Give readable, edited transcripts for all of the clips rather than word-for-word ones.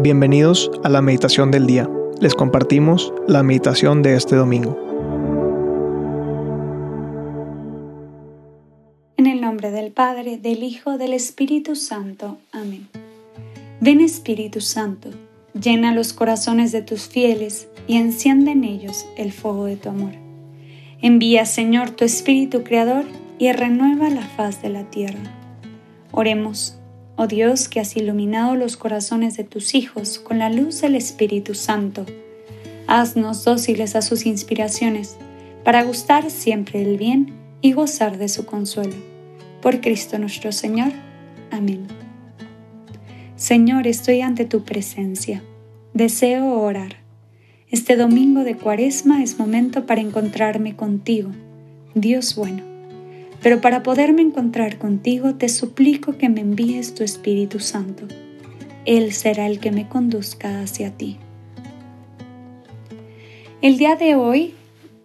Bienvenidos a la meditación del día. Les compartimos la meditación de este domingo. En el nombre del Padre, del Hijo, del Espíritu Santo. Amén. Ven Espíritu Santo, llena los corazones de tus fieles y enciende en ellos el fuego de tu amor. Envía, Señor, tu Espíritu Creador y renueva la faz de la tierra. Oremos. Oh Dios, que has iluminado los corazones de tus hijos con la luz del Espíritu Santo, haznos dóciles a sus inspiraciones, para gustar siempre del bien y gozar de su consuelo. Por Cristo nuestro Señor. Amén. Señor, estoy ante tu presencia. Deseo orar. Este domingo de Cuaresma es momento para encontrarme contigo, Dios bueno. Pero para poderme encontrar contigo, te suplico que me envíes tu Espíritu Santo. Él será el que me conduzca hacia ti. El día de hoy,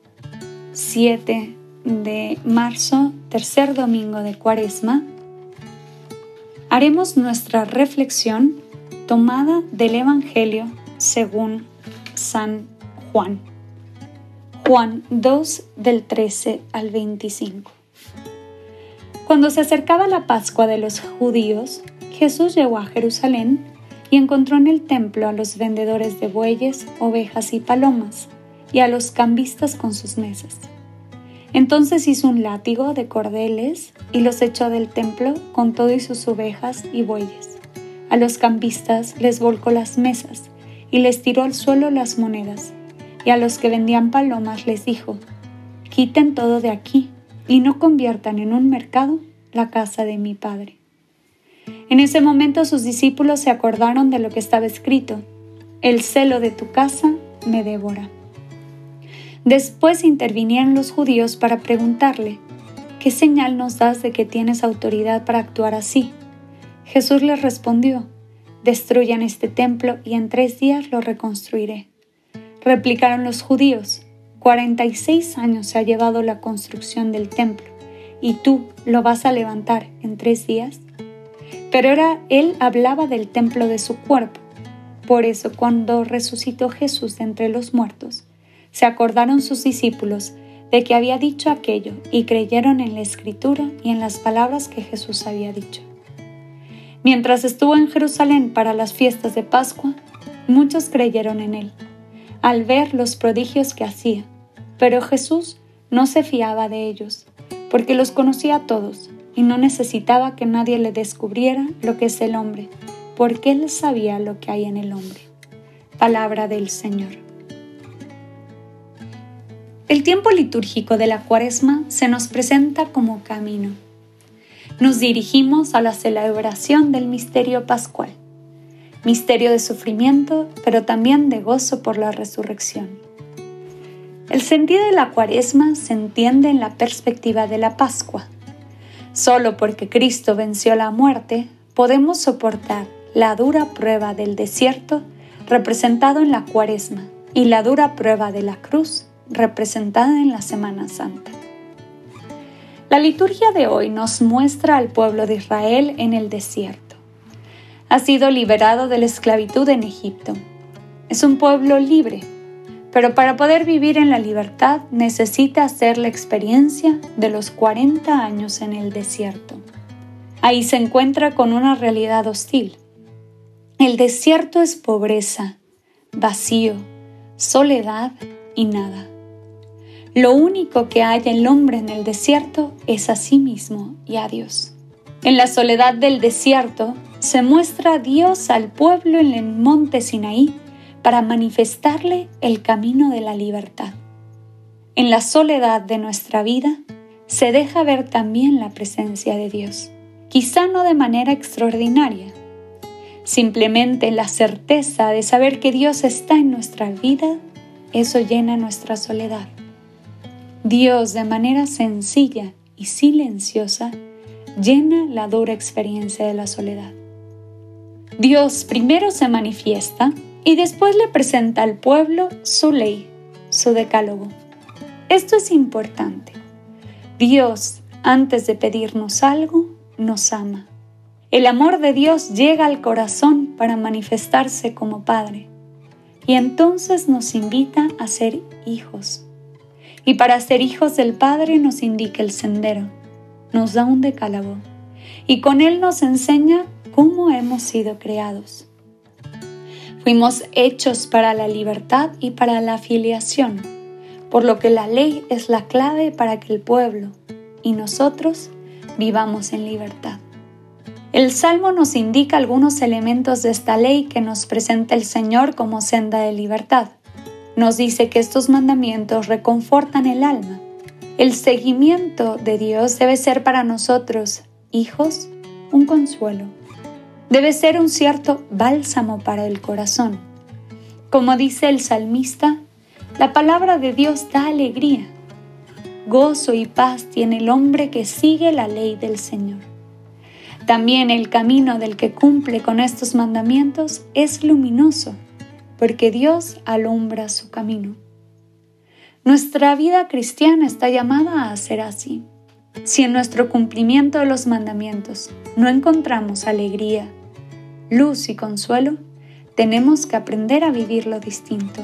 7 de marzo, tercer domingo de Cuaresma, haremos nuestra reflexión tomada del Evangelio según San Juan. Juan 2, del 13 al 25. Cuando se acercaba la Pascua de los judíos, Jesús llegó a Jerusalén y encontró en el templo a los vendedores de bueyes, ovejas y palomas, y a los cambistas con sus mesas. Entonces hizo un látigo de cordeles y los echó del templo con todo y sus ovejas y bueyes. A los cambistas les volcó las mesas y les tiró al suelo las monedas, y a los que vendían palomas les dijo: «Quiten todo de aquí y no conviertan en un mercado la casa de mi Padre». En ese momento sus discípulos se acordaron de lo que estaba escrito: «El celo de tu casa me devora». Después intervinieron los judíos para preguntarle: «¿Qué señal nos das de que tienes autoridad para actuar así?». Jesús les respondió: «Destruyan este templo y en 3 días lo reconstruiré». Replicaron los judíos: 46 años se ha llevado la construcción del templo, ¿y tú lo vas a levantar en 3 días? Pero ahora él hablaba del templo de su cuerpo. Por eso, cuando resucitó Jesús de entre los muertos, se acordaron sus discípulos de que había dicho aquello y creyeron en la Escritura y en las palabras que Jesús había dicho. Mientras estuvo en Jerusalén para las fiestas de Pascua, muchos creyeron en él, al ver los prodigios que hacía. Pero Jesús no se fiaba de ellos, porque los conocía a todos y no necesitaba que nadie le descubriera lo que es el hombre, porque él sabía lo que hay en el hombre. Palabra del Señor. El tiempo litúrgico de la Cuaresma se nos presenta como camino. Nos dirigimos a la celebración del misterio pascual, misterio de sufrimiento, pero también de gozo por la resurrección. El sentido de la Cuaresma se entiende en la perspectiva de la Pascua. Solo porque Cristo venció la muerte, podemos soportar la dura prueba del desierto, representado en la Cuaresma, y la dura prueba de la cruz, representada en la Semana Santa. La liturgia de hoy nos muestra al pueblo de Israel en el desierto. Ha sido liberado de la esclavitud en Egipto. Es un pueblo libre, pero para poder vivir en la libertad necesita hacer la experiencia de los 40 años en el desierto. Ahí se encuentra con una realidad hostil. El desierto es pobreza, vacío, soledad y nada. Lo único que halla el hombre en el desierto es a sí mismo y a Dios. En la soledad del desierto se muestra Dios al pueblo en el monte Sinaí para manifestarle el camino de la libertad. En la soledad de nuestra vida se deja ver también la presencia de Dios, quizá no de manera extraordinaria, simplemente la certeza de saber que Dios está en nuestra vida, eso llena nuestra soledad. Dios, de manera sencilla y silenciosa, llena la dura experiencia de la soledad. Dios primero se manifiesta y después le presenta al pueblo su ley, su decálogo. Esto es importante. Dios, antes de pedirnos algo, nos ama. El amor de Dios llega al corazón para manifestarse como Padre, y entonces nos invita a ser hijos. Y para ser hijos del Padre nos indica el sendero, nos da un decálogo, y con él nos enseña cómo hemos sido creados. Fuimos hechos para la libertad y para la filiación, por lo que la ley es la clave para que el pueblo y nosotros vivamos en libertad. El Salmo nos indica algunos elementos de esta ley que nos presenta el Señor como senda de libertad. Nos dice que estos mandamientos reconfortan el alma. El seguimiento de Dios debe ser para nosotros, hijos, un consuelo. Debe ser un cierto bálsamo para el corazón. Como dice el salmista, la palabra de Dios da alegría. Gozo y paz tiene el hombre que sigue la ley del Señor. También el camino del que cumple con estos mandamientos es luminoso, porque Dios alumbra su camino. Nuestra vida cristiana está llamada a ser así. Si en nuestro cumplimiento de los mandamientos no encontramos alegría, luz y consuelo, tenemos que aprender a vivirlo distinto.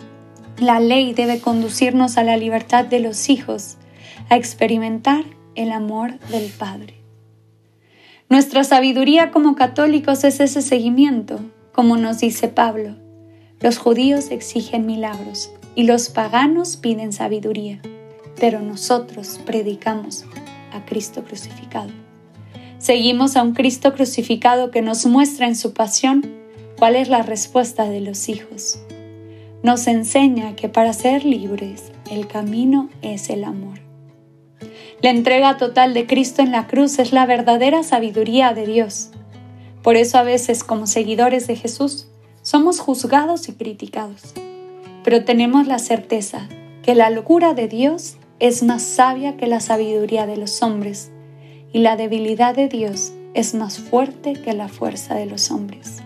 La ley debe conducirnos a la libertad de los hijos, a experimentar el amor del Padre. Nuestra sabiduría como católicos es ese seguimiento, como nos dice Pablo. Los judíos exigen milagros y los paganos piden sabiduría, pero nosotros predicamos a Cristo crucificado. Seguimos a un Cristo crucificado que nos muestra en su pasión cuál es la respuesta de los hijos. Nos enseña que para ser libres el camino es el amor. La entrega total de Cristo en la cruz es la verdadera sabiduría de Dios. Por eso a veces, como seguidores de Jesús, somos juzgados y criticados. Pero tenemos la certeza que la locura de Dios es más sabia que la sabiduría de los hombres, y la debilidad de Dios es más fuerte que la fuerza de los hombres.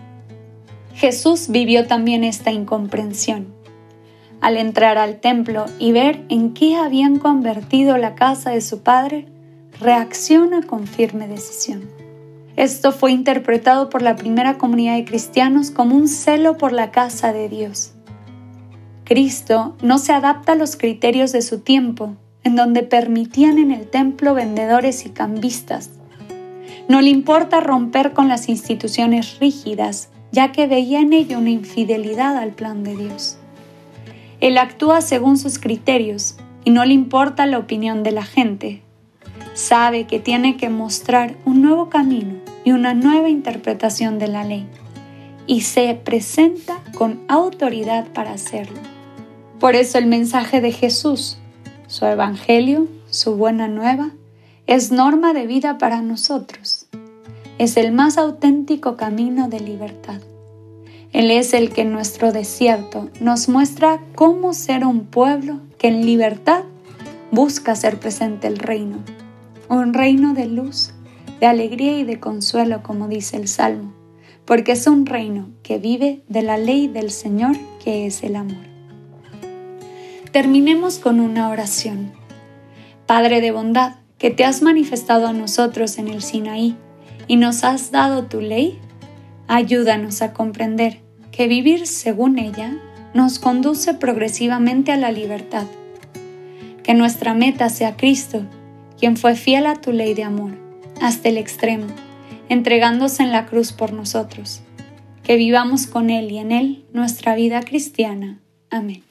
Jesús vivió también esta incomprensión. Al entrar al templo y ver en qué habían convertido la casa de su padre, reacciona con firme decisión. Esto fue interpretado por la primera comunidad de cristianos como un celo por la casa de Dios. Cristo no se adapta a los criterios de su tiempo, en donde permitían en el templo vendedores y cambistas. No le importa romper con las instituciones rígidas, ya que veía en ello una infidelidad al plan de Dios. Él actúa según sus criterios y no le importa la opinión de la gente. Sabe que tiene que mostrar un nuevo camino y una nueva interpretación de la ley, y se presenta con autoridad para hacerlo. Por eso el mensaje de Jesús, su evangelio, su buena nueva, es norma de vida para nosotros. Es el más auténtico camino de libertad. Él es el que en nuestro desierto nos muestra cómo ser un pueblo que en libertad busca hacer presente el reino. Un reino de luz, de alegría y de consuelo, como dice el Salmo, porque es un reino que vive de la ley del Señor, que es el amor. Terminemos con una oración. Padre de bondad, que te has manifestado a nosotros en el Sinaí y nos has dado tu ley, ayúdanos a comprender que vivir según ella nos conduce progresivamente a la libertad. Que nuestra meta sea Cristo, quien fue fiel a tu ley de amor, hasta el extremo, entregándose en la cruz por nosotros. Que vivamos con Él y en Él nuestra vida cristiana. Amén.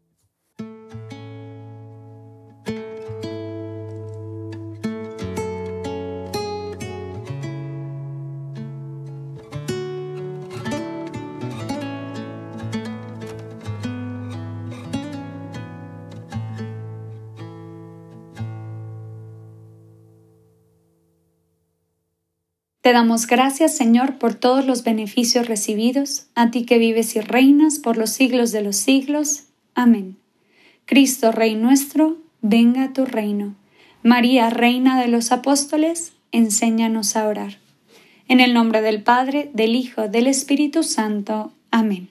Te damos gracias, Señor, por todos los beneficios recibidos, a ti que vives y reinas por los siglos de los siglos. Amén. Cristo, Rey nuestro, venga a tu reino. María, Reina de los Apóstoles, enséñanos a orar. En el nombre del Padre, del Hijo, del Espíritu Santo. Amén.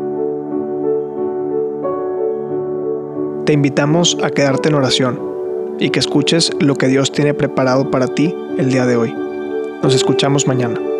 Te invitamos a quedarte en oración. y que escuches lo que Dios tiene preparado para ti el día de hoy. Nos escuchamos mañana.